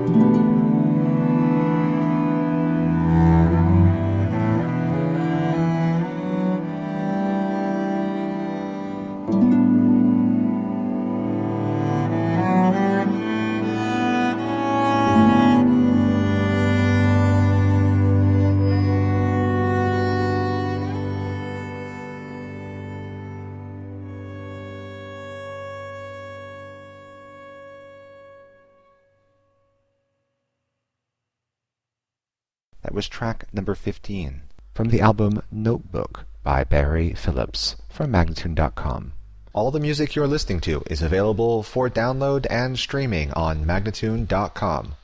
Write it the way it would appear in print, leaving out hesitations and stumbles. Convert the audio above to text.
That was track number 15 from the album Notebook by Barry Phillips from Magnatune.com. All the music you're listening to is available for download and streaming on Magnatune.com.